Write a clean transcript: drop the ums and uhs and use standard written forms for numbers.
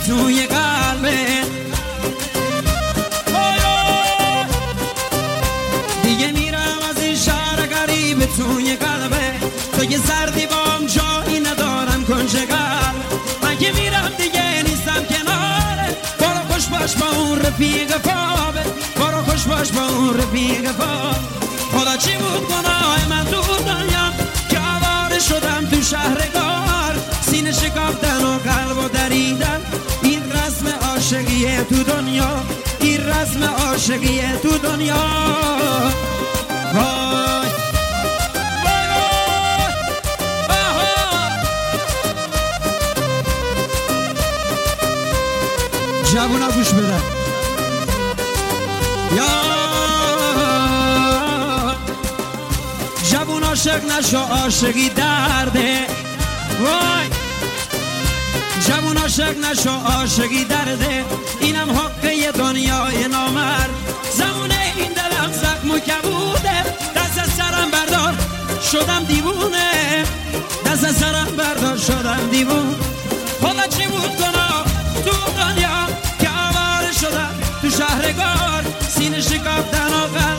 توی قلبه دیگه میرم از این شهر غریب توی قلبه تو یه سردی بام جایی ندارم کنج قلب من که میرم دیگه نیستم کناره برو خوش باش با اون رفیق پابه برو خوش باش با اون رفیق پابه خدا چی بود گناه من تو دنیا که آواره شدم تو شهرگار سینه شکافتن و قلب و دریدن این رسم عاشقیه تو دنیا این رسم عاشقیه تو دنیا وای وای وای جوونا گوش بدن یا جوون عاشق نشو عاشقی درده وای جوون عاشق نشو عاشقی درده اینم حقه دنیای نامرد زمونه این دلم زخم و کبوده دست از سرم بردار شدم دیوونه دست از سرم بردار شدم دیوونه خدا چی بود گناه تو دنیا که آواره شدم تو شهرگار سینه شکافتن و